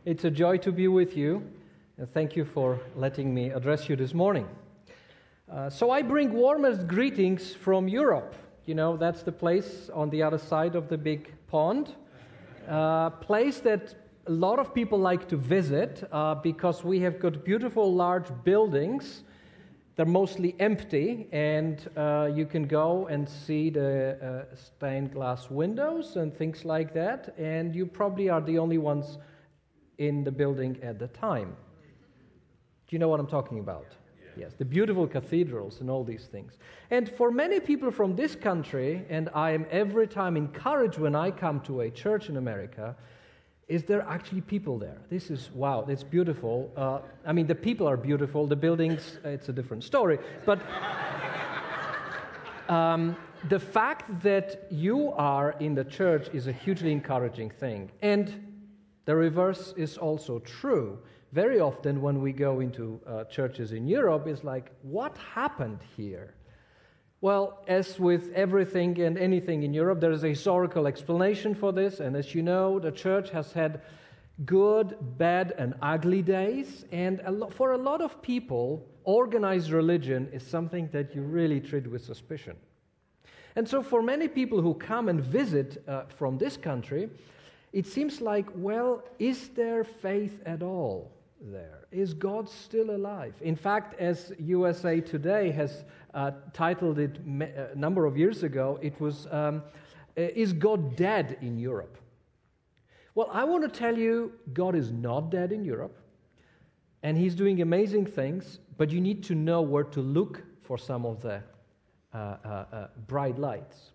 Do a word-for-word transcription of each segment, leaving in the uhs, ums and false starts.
It's a joy to be with you, and thank you for letting me address you this morning. Uh, so I bring warmest greetings from Europe. You know, that's the place on the other side of the big pond, a uh, place that a lot of people like to visit uh, because we have got beautiful large buildings. They're mostly empty, and uh, you can go and see the uh, stained glass windows and things like that, and you probably are the only ones in the building at the time. Do you know what I'm talking about? Yeah. Yes, the beautiful cathedrals and all these things. And for many people from this country, and I am every time encouraged when I come to a church in America, is there actually people there? This is, wow, it's beautiful. Uh, I mean, the people are beautiful. The buildings, it's a different story. But um, the fact that you are in the church is a hugely encouraging thing. And the reverse is also true. Very often when we go into uh, churches in Europe, it's like, what happened here? Well, as with everything and anything in Europe, there is a historical explanation for this. And as you know, the church has had good, bad, and ugly days. And a lo- for a lot of people, organized religion is something that you really treat with suspicion. And so for many people who come and visit uh, from this country, it seems like, well, is there faith at all there? Is God still alive? In fact, as U S A Today has uh, titled it a number of years ago, it was, um, Is God dead in Europe? Well, I want to tell you, God is not dead in Europe, and He's doing amazing things, but you need to know where to look for some of the uh, uh, uh, bright lights.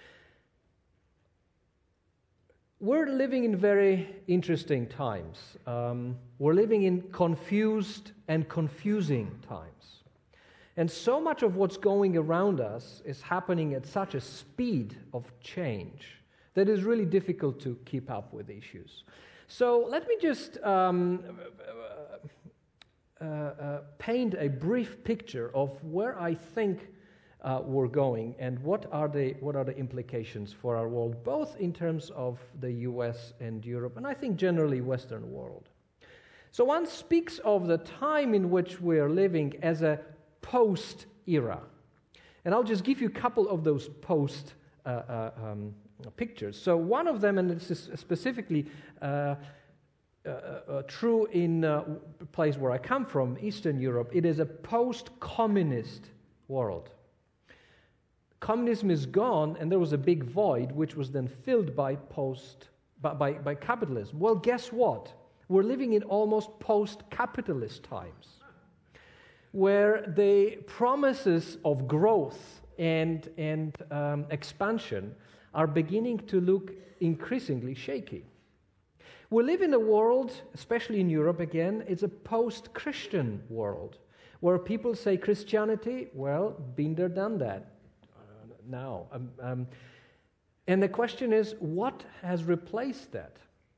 We're living in very interesting times. Um, we're living in confused and confusing times. And so much of what's going around us is happening at such a speed of change that it's really difficult to keep up with issues. So let me just um, uh, uh, paint a brief picture of where I think Uh, we're going, and what are the what are the implications for our world, both in terms of the U S and Europe, and I think generally Western world. So one speaks of the time in which we are living as a post-era, and I'll just give you a couple of those post uh, uh, um, pictures. So one of them, and this is specifically uh, uh, uh, true in uh, the place where I come from, Eastern Europe. It is a post-communist world. Communism is gone, and there was a big void, which was then filled by post by, by, by capitalism. Well, guess what? We're living in almost post-capitalist times, where the promises of growth and and um, expansion are beginning to look increasingly shaky. We live in a world, especially in Europe again, it's a post-Christian world, where people say Christianity, well, been there, done that. Now, um, um, and the question is, what has replaced that?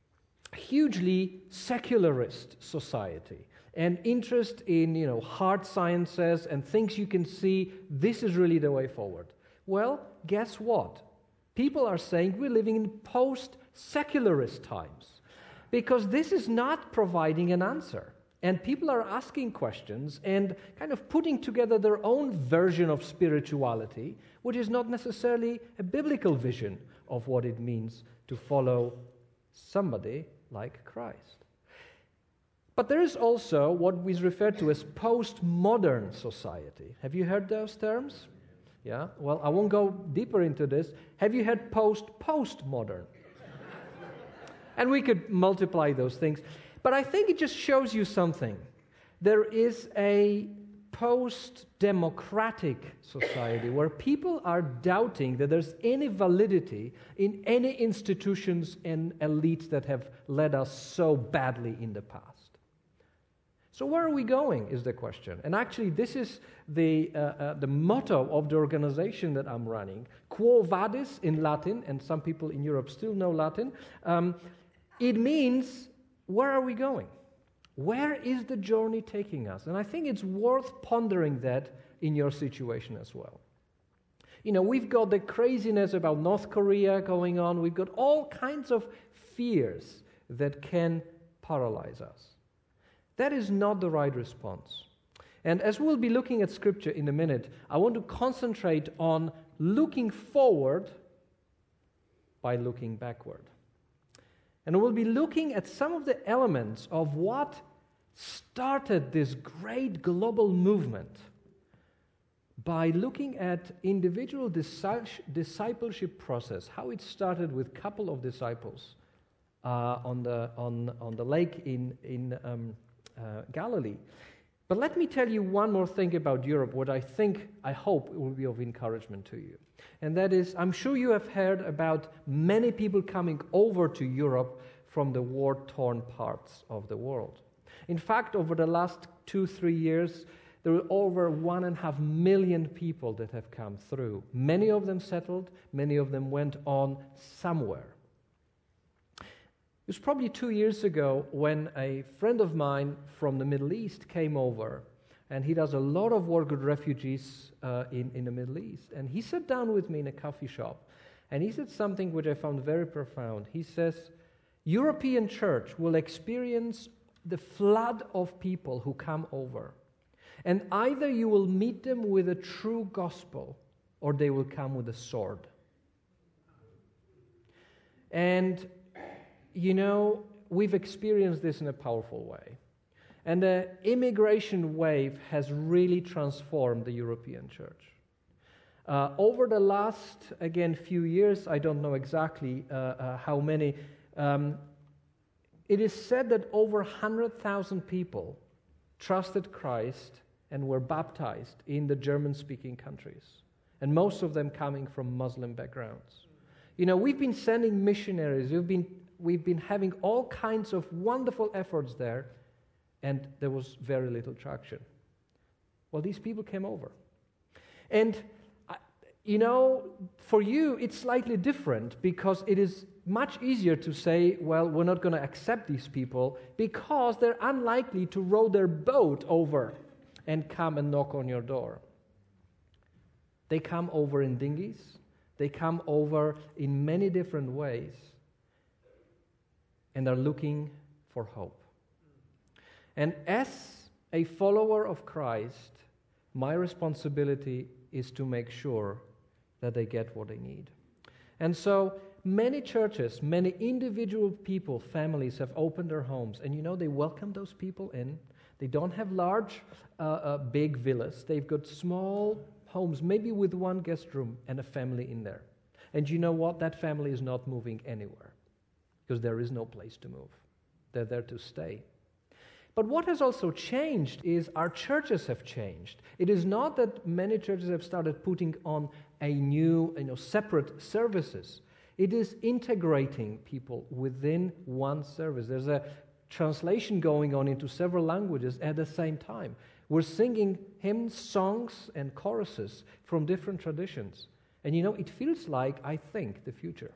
Hugely secularist society and interest in, you know, hard sciences and things you can see. This is really the way forward. Well, guess what? People are saying we're living in post-secularist times because this is not providing an answer. And people are asking questions and kind of putting together their own version of spirituality, which is not necessarily a biblical vision of what it means to follow somebody like Christ. But there is also what we refer to as postmodern society. Have you heard those terms? Yeah? Well, I won't go deeper into this. Have you heard post-postmodern? And we could multiply those things. But I think it just shows you something. There is a post-democratic society where people are doubting that there's any validity in any institutions and elites that have led us so badly in the past. So where are we going is the question. And actually this is the, uh, uh, the motto of the organization that I'm running. Quo vadis in Latin, and some people in Europe still know Latin. Um, it means, where are we going? Where is the journey taking us? And I think it's worth pondering that in your situation as well. You know, we've got the craziness about North Korea going on. We've got all kinds of fears that can paralyze us. That is not the right response. And as we'll be looking at Scripture in a minute, I want to concentrate on looking forward by looking backward. And we'll be looking at some of the elements of what started this great global movement by looking at individual discipleship process, how it started with a couple of disciples uh, on the on on the lake in in um, uh, Galilee. But let me tell you one more thing about Europe, what I think, I hope, will be of encouragement to you. And that is, I'm sure you have heard about many people coming over to Europe from the war-torn parts of the world. In fact, over the last two, three years, there are over one and a half million people that have come through. Many of them settled, many of them went on somewhere. It was probably two years ago when a friend of mine from the Middle East came over, and he does a lot of work with refugees uh, in, in the Middle East. And he sat down with me in a coffee shop, and he said something which I found very profound. He says, European church will experience the flood of people who come over, and either you will meet them with a true gospel, or they will come with a sword. And you know, we've experienced this in a powerful way. And the immigration wave has really transformed the European church. Uh, over the last, again, few years, I don't know exactly uh, uh, how many, um, it is said that over one hundred thousand people trusted Christ and were baptized in the German-speaking countries, and most of them coming from Muslim backgrounds. You know, we've been sending missionaries, we've been We've been having all kinds of wonderful efforts there, and there was very little traction. Well, these people came over. And, you know, for you, it's slightly different because it is much easier to say, well, we're not going to accept these people because they're unlikely to row their boat over and come and knock on your door. They come over in dinghies. They come over in many different ways. And are looking for hope. And as a follower of Christ, my responsibility is to make sure that they get what they need. And so many churches, many individual people, families have opened their homes, and you know, they welcome those people in. They don't have large, uh, uh, big villas. They've got small homes, maybe with one guest room and a family in there. And you know what? That family is not moving anywhere, because there is no place to move. They're there to stay. But what has also changed is our churches have changed. It is not that many churches have started putting on a new, you know, separate services. It is integrating people within one service. There's a translation going on into several languages at the same time. We're singing hymns, songs, and choruses from different traditions. And you know, it feels like, I think, the future.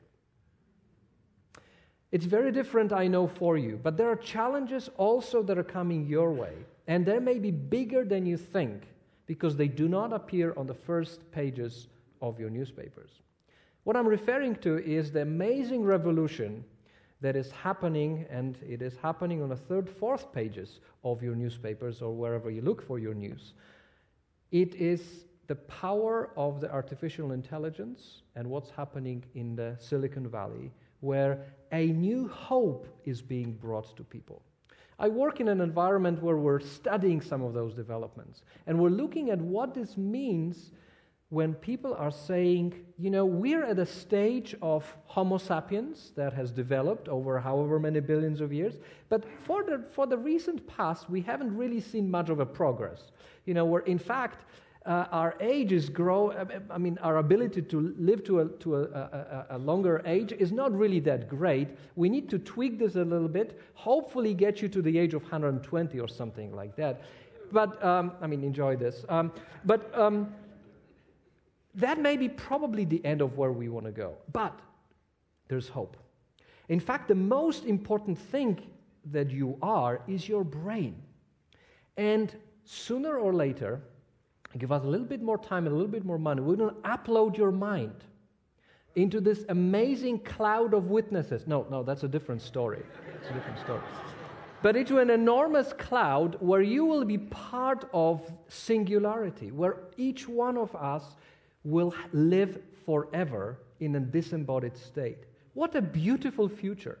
It's very different, I know, for you, but there are challenges also that are coming your way, and they may be bigger than you think because they do not appear on the first pages of your newspapers. What I'm referring to is the amazing revolution that is happening, and it is happening on the third, fourth pages of your newspapers or wherever you look for your news. It is the power of the artificial intelligence and what's happening in the Silicon Valley, where a new hope is being brought to people. I work in an environment where we're studying some of those developments, and we're looking at what this means when people are saying, you know, we're at a stage of Homo sapiens that has developed over however many billions of years, but for the, for the recent past, we haven't really seen much of a progress. You know, we're in fact, Uh, our age is grow. I mean, our ability to live to a to a, a, a longer age is not really that great. We need to tweak this a little bit. Hopefully, get you to the age of one hundred twenty or something like that. But um, I mean, enjoy this. Um, but um, that may be probably the end of where we want to go. But there's hope. In fact, the most important thing that you are is your brain, and sooner or later, give us a little bit more time and a little bit more money, we're going to upload your mind into this amazing cloud of witnesses. No, no, that's a different story. It's a different story. but into an enormous cloud where you will be part of singularity, where each one of us will live forever in a disembodied state. What a beautiful future.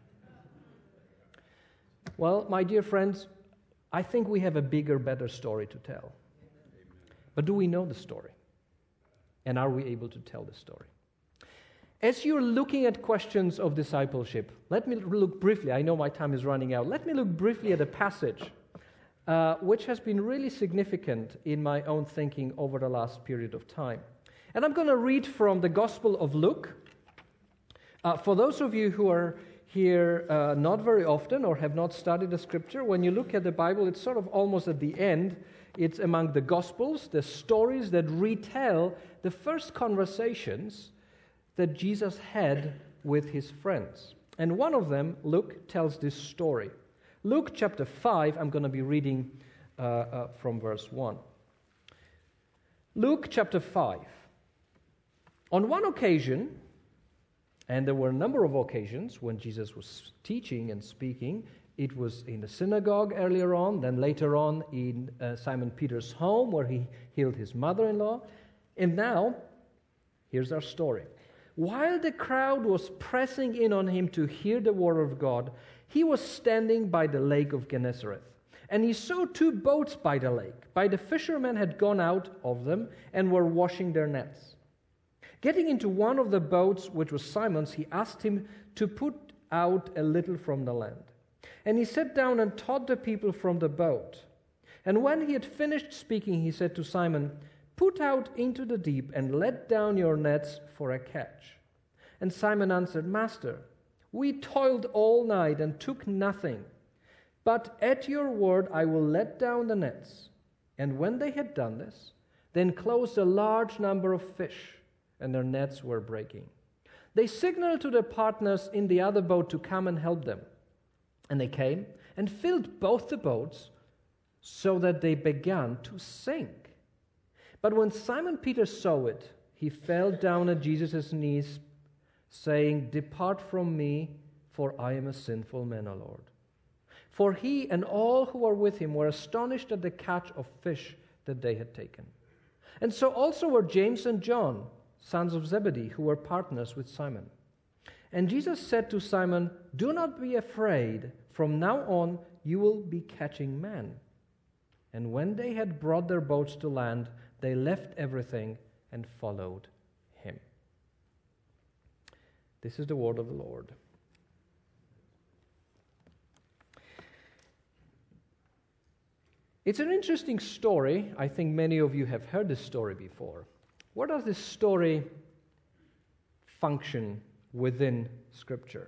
Well, my dear friends, I think we have a bigger, better story to tell. But do we know the story? And are we able to tell the story? As you're looking at questions of discipleship, let me look briefly, I know my time is running out, let me look briefly at a passage uh, which has been really significant in my own thinking over the last period of time. And I'm going to read from the Gospel of Luke. Uh, for those of you who are here uh, not very often or have not studied the Scripture, when you look at the Bible, it's sort of almost at the end. It's among the Gospels, the stories that retell the first conversations that Jesus had with his friends. And one of them, Luke, tells this story. Luke chapter five, I'm going to be reading uh, uh, from verse one. Luke chapter five. On one occasion, and there were a number of occasions when Jesus was teaching and speaking. It was in the synagogue earlier on, then later on in uh, Simon Peter's home where he healed his mother-in-law. And now, here's our story. While the crowd was pressing in on him to hear the word of God, he was standing by the lake of Gennesareth. And he saw two boats by the lake. By the fishermen had gone out of them and were washing their nets. Getting into one of the boats, which was Simon's, he asked him to put out a little from the land. And he sat down and taught the people from the boat. And when he had finished speaking, he said to Simon, "Put out into the deep and let down your nets for a catch." And Simon answered, "Master, we toiled all night and took nothing. But at your word I will let down the nets." And when they had done this, they enclosed a large number of fish, and their nets were breaking. They signaled to their partners in the other boat to come and help them. And they came and filled both the boats so that they began to sink. But when Simon Peter saw it, he fell down at Jesus' knees, saying, "Depart from me, for I am a sinful man, O Lord." For he and all who were with him were astonished at the catch of fish that they had taken. And so also were James and John, sons of Zebedee, who were partners with Simon. And Jesus said to Simon, "Do not be afraid. From now on you will be catching men." And when they had brought their boats to land, they left everything and followed him. This is the word of the Lord. It's an interesting story. I think many of you have heard this story before. Where does this story function within Scripture?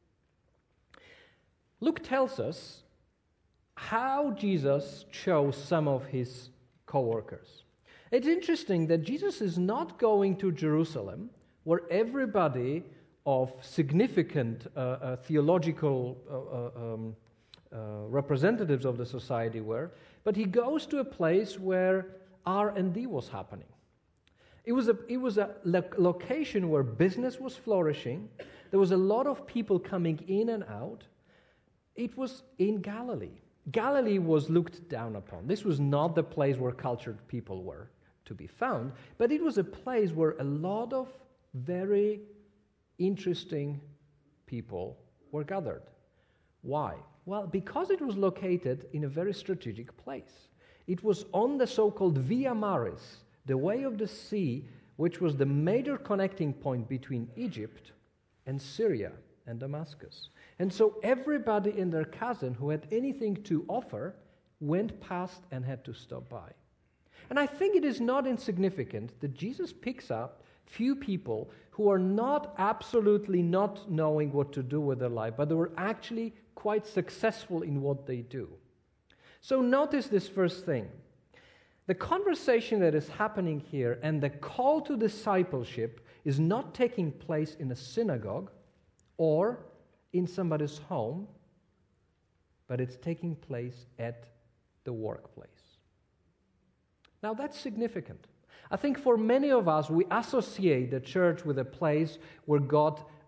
Luke tells us how Jesus chose some of his co-workers. It's interesting that Jesus is not going to Jerusalem, where everybody of significant uh, uh, theological uh, uh, um, uh, representatives of the society were, but he goes to a place where R and D was happening. It was a, it was a lo- location where business was flourishing. There was a lot of people coming in and out. It was in Galilee. Galilee was looked down upon. This was not the place where cultured people were to be found, but it was a place where a lot of very interesting people were gathered. Why? Well, because it was located in a very strategic place. It was on the so-called Via Maris, the way of the sea, which was the major connecting point between Egypt and Syria and Damascus. And so everybody and their cousin who had anything to offer went past and had to stop by. And I think it is not insignificant that Jesus picks up few people who are not absolutely not knowing what to do with their life, but they were actually quite successful in what they do. So notice this first thing. The conversation that is happening here and the call to discipleship is not taking place in a synagogue or in somebody's home, but it's taking place at the workplace. Now that's significant. I think for many of us, we associate the church with a place where God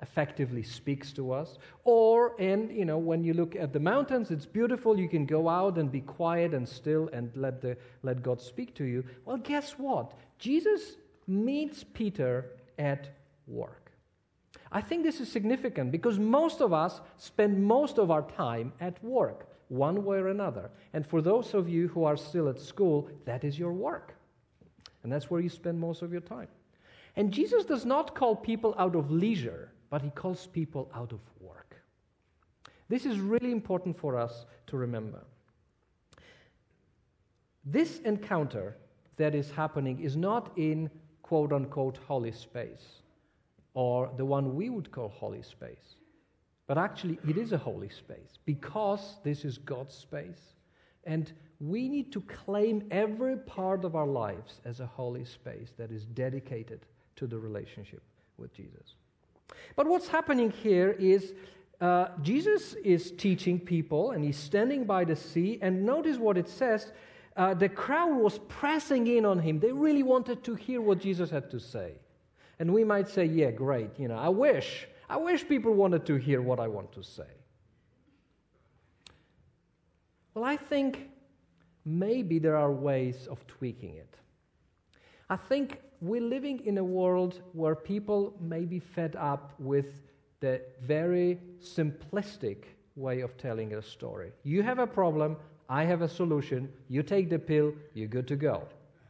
effectively speaks to us. Or, and you know, when you look at the mountains, it's beautiful. You can go out and be quiet and still and let the let God speak to you. Well, guess what? Jesus meets Peter at work. I think this is significant because most of us spend most of our time at work, one way or another. And for those of you who are still at school, that is your work. And that's where you spend most of your time. And Jesus does not call people out of leisure, but he calls people out of work. This is really important for us to remember. This encounter that is happening is not in quote-unquote holy space, or the one we would call holy space. But actually, it is a holy space because this is God's space. And we need to claim every part of our lives as a holy space that is dedicated to the relationship with Jesus. But what's happening here is uh, Jesus is teaching people, and he's standing by the sea, and notice what it says. Uh, the crowd was pressing in on him. They really wanted to hear what Jesus had to say. And we might say, yeah, great, you know, I wish, I wish people wanted to hear what I want to say. Well, I think maybe there are ways of tweaking it. I think we're living in a world where people may be fed up with the very simplistic way of telling a story. You have a problem, I have a solution, you take the pill, you're good to go.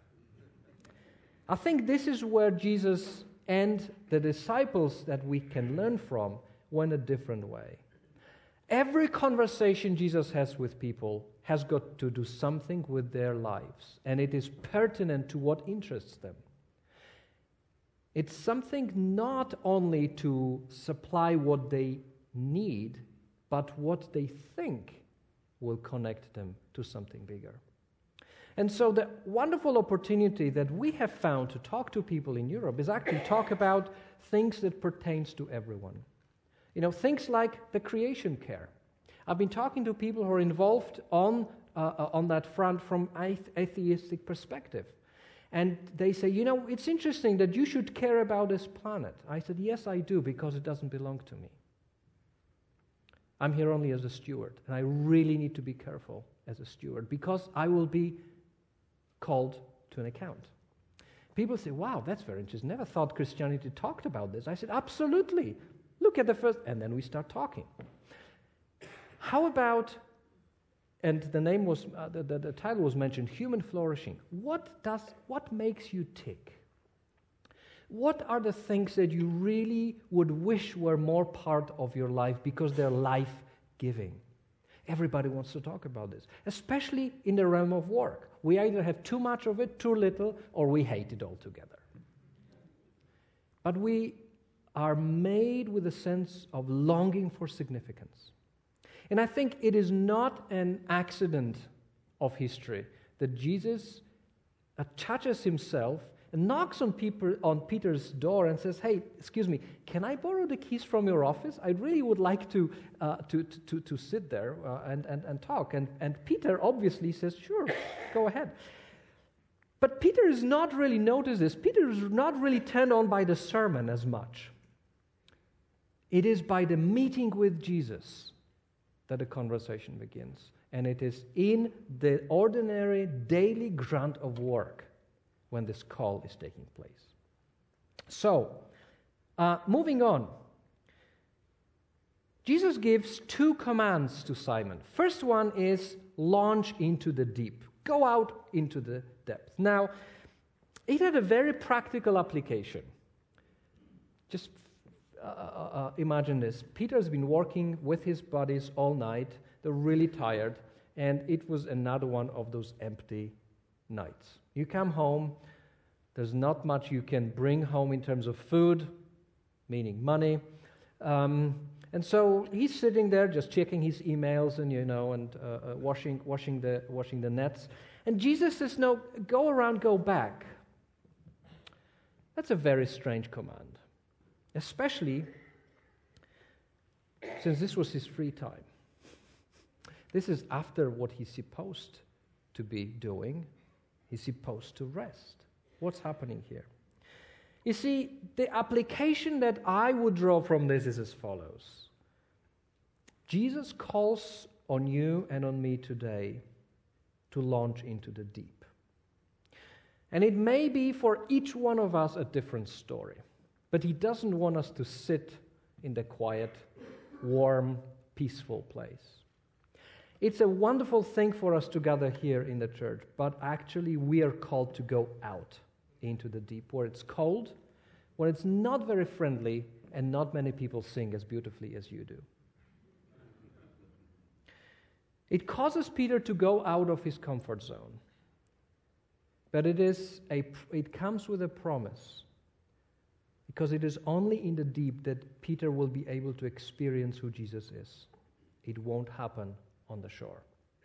I think this is where Jesus and the disciples that we can learn from went a different way. Every conversation Jesus has with people has got to do something with their lives, and it is pertinent to what interests them. It's something not only to supply what they need, but what they think will connect them to something bigger. And so the wonderful opportunity that we have found to talk to people in Europe is actually talk about things that pertains to everyone. You know, things like the creation care. I've been talking to people who are involved on uh, on that front from an atheistic perspective. And they say, you know, it's interesting that you should care about this planet. I said, yes, I do, because it doesn't belong to me. I'm here only as a steward, and I really need to be careful as a steward, because I will be called to an account. People say, wow, that's very interesting. Never thought Christianity talked about this. I said, absolutely. Look at the first, and then we start talking. How about, and the name was, uh, the, the, the title was mentioned, human flourishing. What does, what makes you tick? What are the things that you really would wish were more part of your life because they're life-giving? Everybody wants to talk about this, especially in the realm of work. We either have too much of it, too little, or we hate it altogether. But we are made with a sense of longing for significance. And I think it is not an accident of history that Jesus attaches himself and knocks on, people, on Peter's door and says, hey, excuse me, can I borrow the keys from your office? I really would like to uh, to, to, to sit there uh, and, and, and talk. And, and Peter obviously says, sure, go ahead. But Peter is not really noticed this. Peter is not really turned on by the sermon as much. It is by the meeting with Jesus that the conversation begins. And it is in the ordinary daily grunt of work when this call is taking place. So, uh, moving on. Jesus gives two commands to Simon. First one is launch into the deep. Go out into the depth. Now, it had a very practical application. Just uh, uh, imagine this. Peter's been working with his buddies all night. They're really tired. And it was another one of those empty nights. You come home, there's not much you can bring home in terms of food, meaning money. Um, and so he's sitting there just checking his emails and, you know, and uh, uh, washing, washing, the, washing the nets. And Jesus says, no, go around, go back. That's a very strange command, especially since this was his free time. This is after what he's supposed to be doing. He's supposed to rest. What's happening here? You see, the application that I would draw from this is as follows. Jesus calls on you and on me today to launch into the deep. And it may be for each one of us a different story, but he doesn't want us to sit in the quiet, warm, peaceful place. It's a wonderful thing for us to gather here in the church, but actually we are called to go out into the deep, where it's cold, where it's not very friendly, and not many people sing as beautifully as you do. It causes Peter to go out of his comfort zone, but it is a it comes with a promise, because it is only in the deep that Peter will be able to experience who Jesus is. It won't happen on the shore.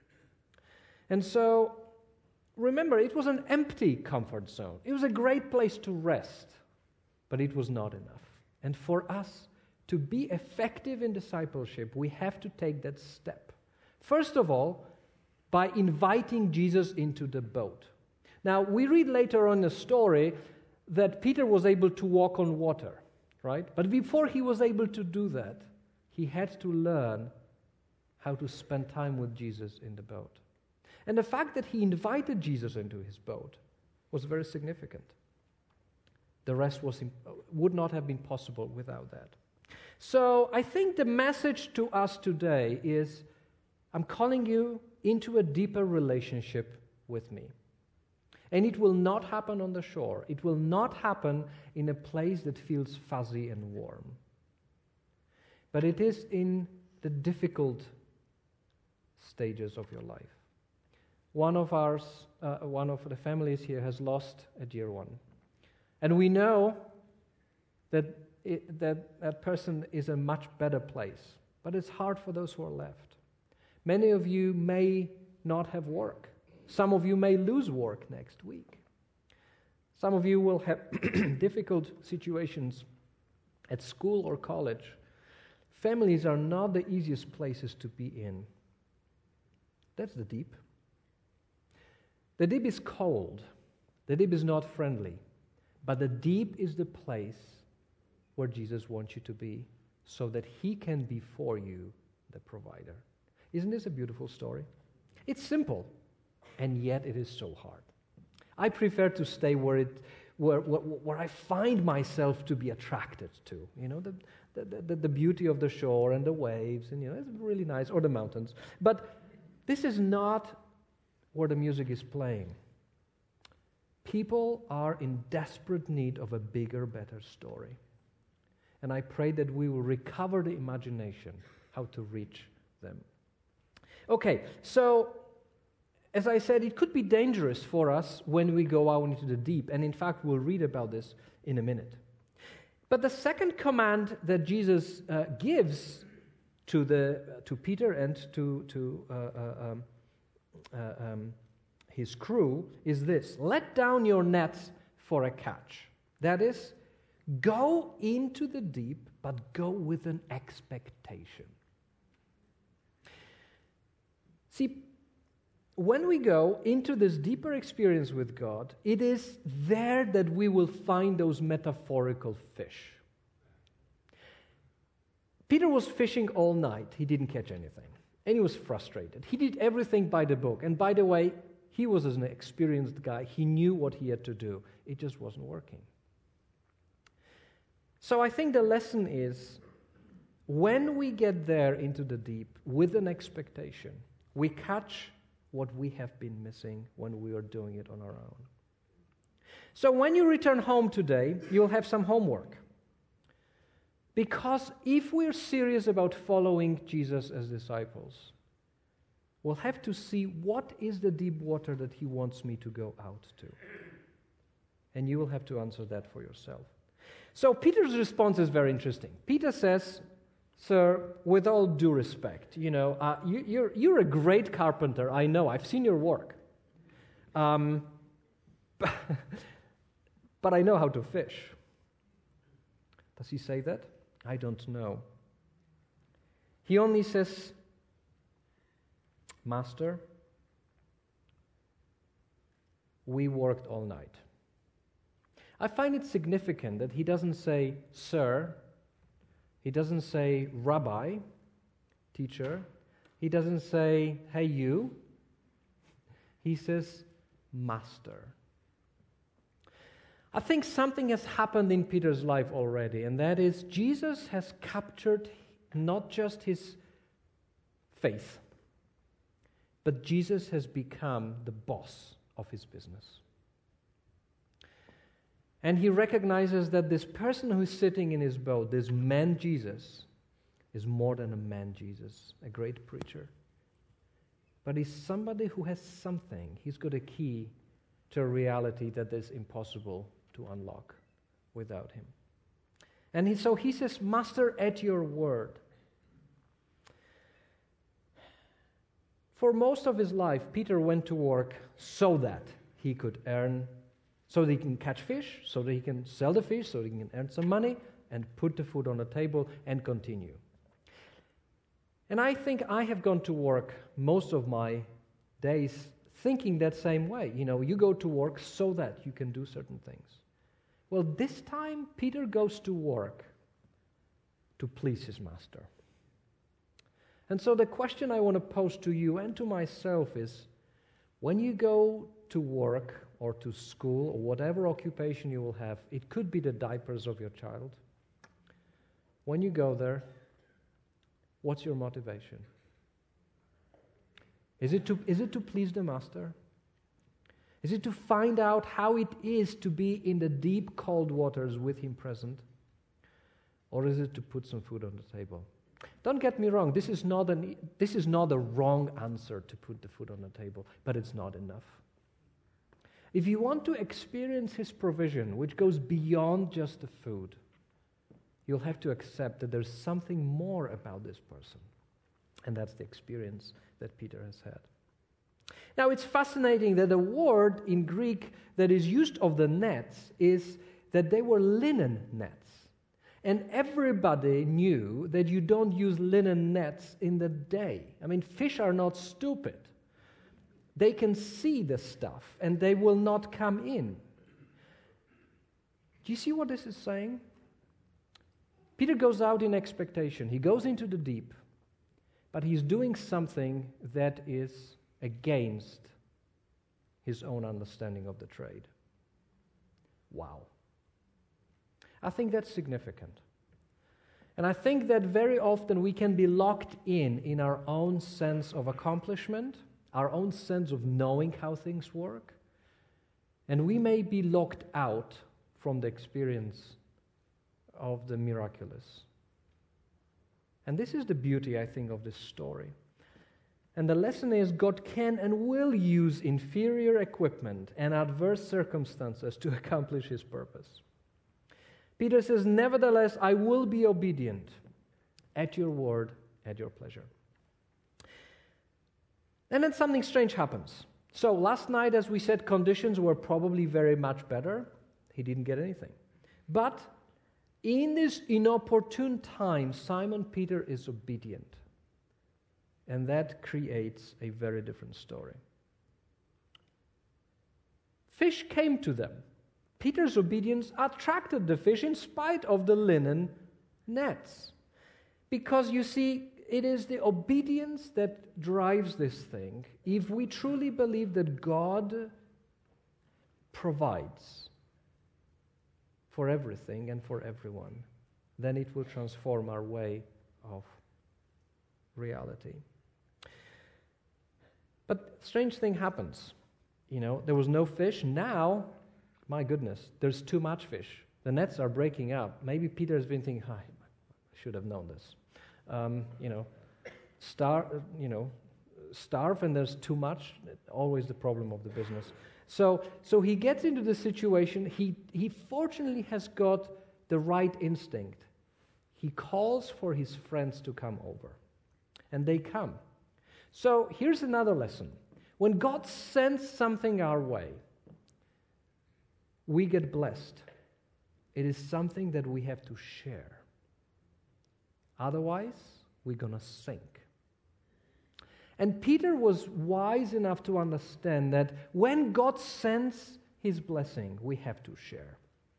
And so, remember, it was an empty comfort zone. It was a great place to rest, but it was not enough. And for us to be effective in discipleship, we have to take that step. First of all, by inviting Jesus into the boat. Now, we read later on in the story that Peter was able to walk on water, right? But before he was able to do that, he had to learn how to spend time with Jesus in the boat. And the fact that he invited Jesus into his boat was very significant. The rest was would not have been possible without that. So I think the message to us today is, I'm calling you into a deeper relationship with me. And it will not happen on the shore. It will not happen in a place that feels fuzzy and warm. But it is in the difficult stages of your life. One of ours, uh, one of the families here has lost a dear one. And we know that, it, that that person is a much better place. But it's hard for those who are left. Many of you may not have work. Some of you may lose work next week. Some of you will have difficult situations at school or college. Families are not the easiest places to be in. That's the deep. The deep is cold. The deep is not friendly. But the deep is the place where Jesus wants you to be, so that he can be for you the provider. Isn't this a beautiful story? It's simple, and yet it is so hard. I prefer to stay where it where where, where I find myself to be attracted to. You know, the, the the the beauty of the shore and the waves, and you know, it's really nice, or the mountains. But this is not where the music is playing. People are in desperate need of a bigger, better story. And I pray that we will recover the imagination how to reach them. Okay, so as I said, it could be dangerous for us when we go out into the deep. And in fact, we'll read about this in a minute. But the second command that Jesus uh, gives to the to Peter and to, to uh, uh, um, uh, um, his crew is this: let down your nets for a catch. That is, go into the deep, but go with an expectation. See, when we go into this deeper experience with God, it is there that we will find those metaphorical fish. Peter was fishing all night. He didn't catch anything. And he was frustrated. He did everything by the book. And by the way, he was an experienced guy. He knew what he had to do. It just wasn't working. So I think the lesson is, when we get there into the deep with an expectation, we catch what we have been missing when we are doing it on our own. So when you return home today, you'll have some homework. Because if we're serious about following Jesus as disciples, we'll have to see what is the deep water that he wants me to go out to. And you will have to answer that for yourself. So Peter's response is very interesting. Peter says, "Sir, with all due respect, you know, uh, you, you're, you're a great carpenter. I know. I've seen your work. Um, but, but I know how to fish." Does he say that? I don't know. He only says, "Master, we worked all night. I find it significant that he doesn't say, sir, he doesn't say, rabbi, teacher, he doesn't say, hey, you. He says, master. I think something has happened in Peter's life already, and that is Jesus has captured not just his faith, but Jesus has become the boss of his business. And he recognizes that this person who's sitting in his boat, this man Jesus, is more than a man Jesus, a great preacher. But he's somebody who has something. He's got a key to a reality that is impossible to unlock without him. And he, so he says, Master, at your word. For most of his life, Peter went to work so that he could earn, so that he can catch fish, so that he can sell the fish, so that he can earn some money and put the food on the table and continue. And I think I have gone to work most of my days thinking that same way. You know, you go to work so that you can do certain things. Well, this time Peter goes to work to please his master. And so the question I want to pose to you and to myself is, when you go to work or to school or whatever occupation you will have, it could be the diapers of your child. When you go there, what's your motivation? Is it to, is it to please the master? Is it to find out how it is to be in the deep, cold waters with him present? Or is it to put some food on the table? Don't get me wrong, this is not an, this is not a wrong answer to put the food on the table, but it's not enough. If you want to experience his provision, which goes beyond just the food, you'll have to accept that there's something more about this person. And that's the experience that Peter has had. Now, it's fascinating that the word in Greek that is used of the nets is that they were linen nets. And everybody knew that you don't use linen nets in the day. I mean, fish are not stupid. They can see the stuff, and they will not come in. Do you see what this is saying? Peter goes out in expectation. He goes into the deep, but he's doing something that is against his own understanding of the trade. Wow. I think that's significant. And I think that very often we can be locked in in our own sense of accomplishment, our own sense of knowing how things work, and we may be locked out from the experience of the miraculous. And this is the beauty, I think, of this story. And the lesson is God can and will use inferior equipment and adverse circumstances to accomplish his purpose. Peter says, nevertheless, I will be obedient at your word, at your pleasure. And then something strange happens. So last night, as we said, conditions were probably very much better. He didn't get anything. But in this inopportune time, Simon Peter is obedient. And that creates a very different story. Fish came to them. Peter's obedience attracted the fish in spite of the linen nets. Because you see, it is the obedience that drives this thing. If we truly believe that God provides for everything and for everyone, then it will transform our way of reality. But strange thing happens. You know, there was no fish. Now, my goodness, there's too much fish. The nets are breaking up. Maybe Peter has been thinking, I should have known this. Um, you know, star, you know, starve and there's too much. Always the problem of the business. So, so he gets into the situation. He he fortunately has got the right instinct. He calls for his friends to come over, and they come. So here's another lesson: when God sends something our way, we get blessed. It is something that we have to share. Otherwise, we're going to sink. And Peter was wise enough to understand that when God sends his blessing, we have to share.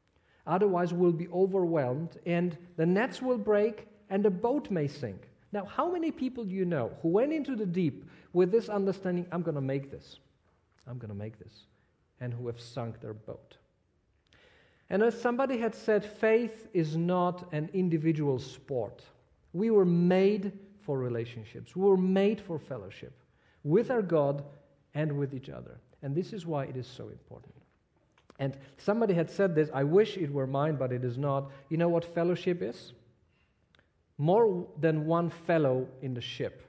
Otherwise, we'll be overwhelmed, and the nets will break, and the boat may sink. Now, how many people do you know who went into the deep with this understanding, I'm going to make this, I'm going to make this, and who have sunk their boat? And as somebody had said, faith is not an individual sport. We were made for relationships. We were made for fellowship with our God and with each other. And this is why it is so important. And somebody had said this, I wish it were mine, but it is not. You know what fellowship is? More than one fellow in the ship.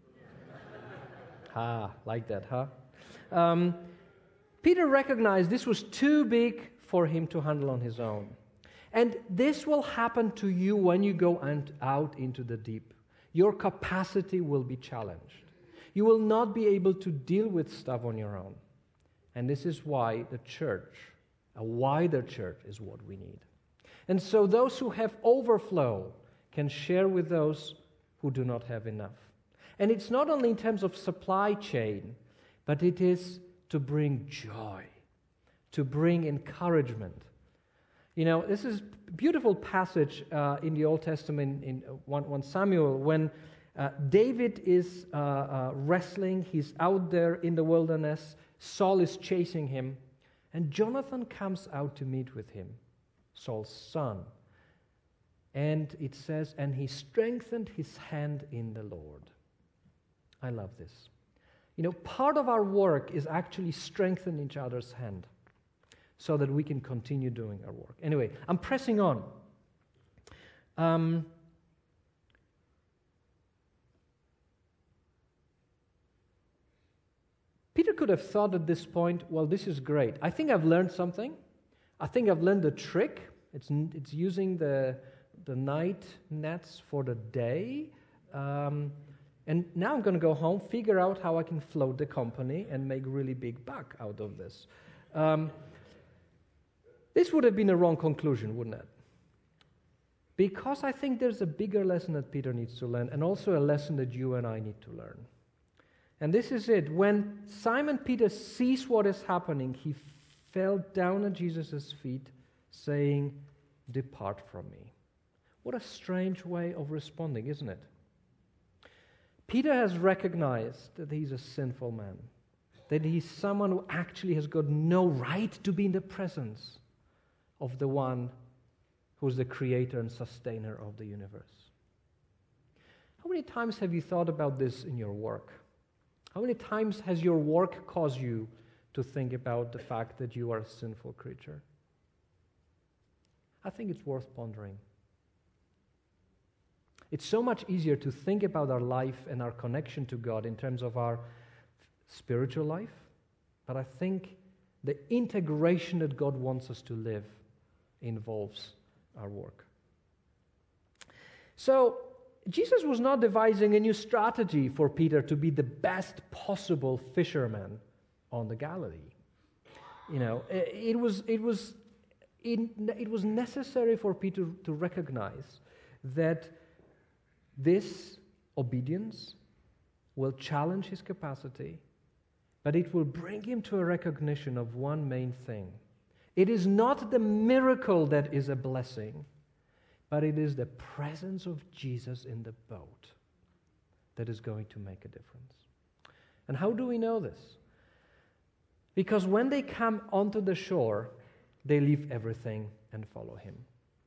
Ah, like that, huh? Um, Peter recognized this was too big for him to handle on his own. And this will happen to you when you go out into the deep. Your capacity will be challenged. You will not be able to deal with stuff on your own. And this is why the church, a wider church, is what we need. And so those who have overflow can share with those who do not have enough. And it's not only in terms of supply chain, but it is to bring joy, to bring encouragement. You know, this is a beautiful passage uh, in the Old Testament in First Samuel when uh, David is uh, uh, wrestling. He's out there in the wilderness. Saul is chasing him. And Jonathan comes out to meet with him, Saul's son. And it says, and he strengthened his hand in the Lord. I love this. You know, part of our work is actually strengthening each other's hand so that we can continue doing our work. Anyway, I'm pressing on. Um, Peter could have thought at this point, well, this is great. I think I've learned something. I think I've learned the trick. It's, it's using the, the night nets for the day. Um, and now I'm going to go home, figure out how I can float the company and make really big buck out of this. Um, this would have been a wrong conclusion, wouldn't it? Because I think there's a bigger lesson that Peter needs to learn, and also a lesson that you and I need to learn. And this is it. When Simon Peter sees what is happening, he fell down at Jesus' feet, saying, "Depart from me." What a strange way of responding, isn't it? Peter has recognized that he's a sinful man, that he's someone who actually has got no right to be in the presence of the one who's the creator and sustainer of the universe. How many times have you thought about this in your work? How many times has your work caused you to think about the fact that you are a sinful creature? I think it's worth pondering. It's so much easier to think about our life and our connection to God in terms of our spiritual life, but I think the integration that God wants us to live involves our work. So, Jesus was not devising a new strategy for Peter to be the best possible fisherman on the Galilee. You know, it was it was it, it was necessary for Peter to recognize that this obedience will challenge his capacity, but it will bring him to a recognition of one main thing. It is not the miracle that is a blessing, but it is the presence of Jesus in the boat that is going to make a difference. And how do we know this? Because when they come onto the shore, they leave everything and follow him.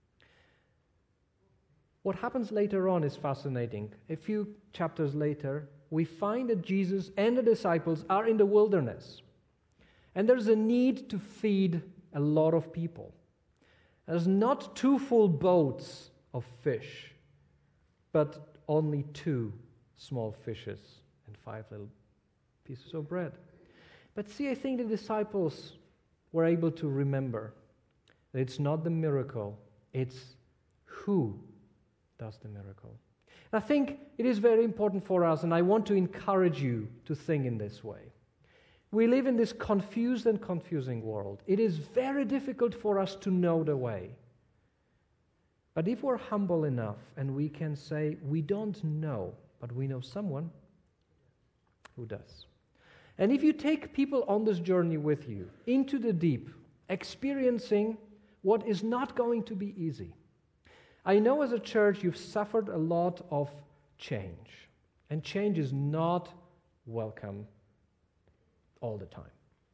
What happens later on is fascinating. A few chapters later, we find that Jesus and the disciples are in the wilderness. And there's a need to feed a lot of people. There's not two full boats of fish, but only two small fishes and five little pieces of bread. But see, I think the disciples were able to remember that it's not the miracle, it's who does the miracle. And I think it is very important for us, and I want to encourage you to think in this way. We live in this confused and confusing world. It is very difficult for us to know the way. But if we're humble enough and we can say, we don't know, but we know someone who does. And if you take people on this journey with you, into the deep, experiencing what is not going to be easy. I know as a church you've suffered a lot of change, and change is not welcome all the time.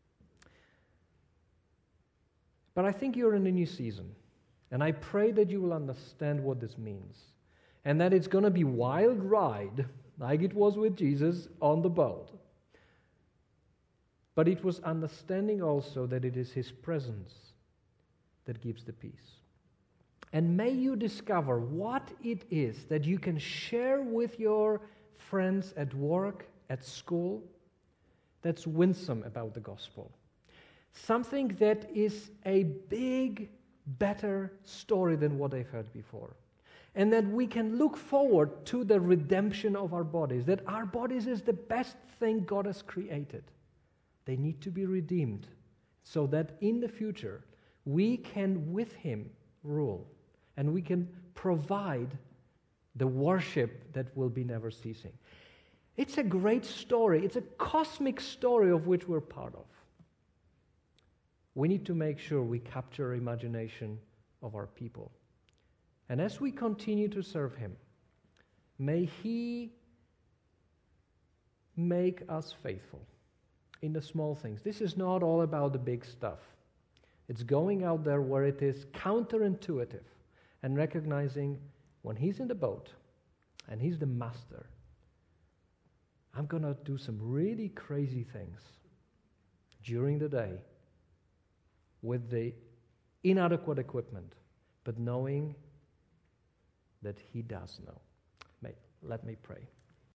But I think you're in a new season, and I pray that you will understand what this means, and that it's going to be wild ride, like it was with Jesus on the boat. But it was understanding also that it is His presence that gives the peace. And may you discover what it is that you can share with your friends at work, at school, that's winsome about the gospel. Something that is a big, better story than what they've heard before. And that we can look forward to the redemption of our bodies, that our bodies is the best thing God has created. They need to be redeemed so that in the future we can with Him rule and we can provide the worship that will be never ceasing. It's a great story. It's a cosmic story of which we're part of. We need to make sure we capture imagination of our people. And as we continue to serve Him, may He make us faithful in the small things. This is not all about the big stuff. It's going out there where it is counterintuitive and recognizing when He's in the boat and He's the master, I'm going to do some really crazy things during the day with the inadequate equipment, but knowing that He does know. May, let me pray.